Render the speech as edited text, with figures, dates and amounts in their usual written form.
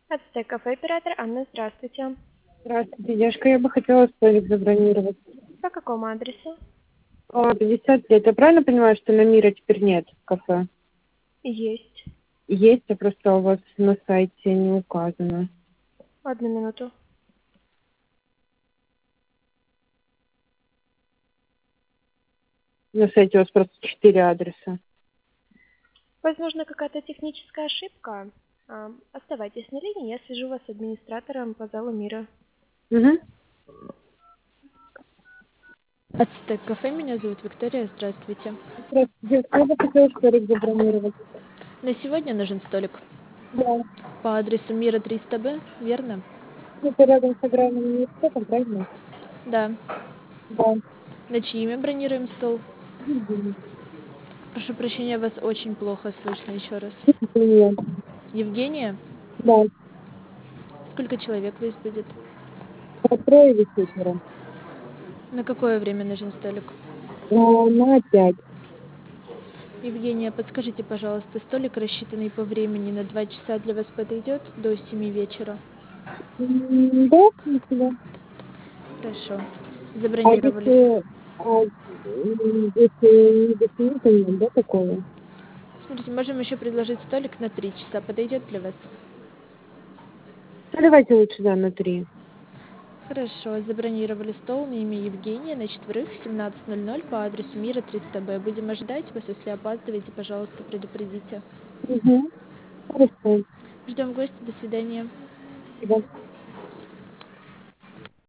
Ацтек кафе, оператор Анна, здравствуйте. Здравствуйте, девушка. Я бы хотела столик забронировать. По какому адресу? 50 лет. Я правильно понимаю, что на Мира теперь нет кафе? Есть. Есть, а просто у вас на сайте не указано. Одну минуту. На сайте у вас просто 4 адреса. Возможно, какая-то техническая ошибка. Оставайтесь на линии, я свяжу вас с администратором по залу мира. Угу. Ацтек кафе, меня зовут Виктория, здравствуйте. Здравствуйте, девушка. Я бы хотела столик забронировать. На сегодня нужен столик Да. по адресу Мира 300Б, верно? Это рядом с аграрным университетом, правильно? Да. Да. На чье имя бронируем стол? Мгм. Прошу прощения, вас очень плохо слышно еще раз. Нет. Евгения? Да. Сколько человек здесь будет? Трое или четверо. На какое время нужен столик? На 5. Евгения, подскажите, пожалуйста, столик, рассчитанный по времени на 2 часа, для вас подойдет до 7 вечера? Да, в принципе, да. Хорошо. А Забронировали. если, если не до 7, то нет, да, такого? Смотрите, можем еще предложить столик на 3 часа. Подойдет для вас? Ну, давайте лучше, да, на 3. Хорошо. Забронировали стол на имя Евгения на четверых в 17:00 по адресу Мира 300Б. Будем ожидать вас. Если опаздываете, пожалуйста, предупредите. Угу. Хорошо. Ждем гостя. До свидания. Спасибо.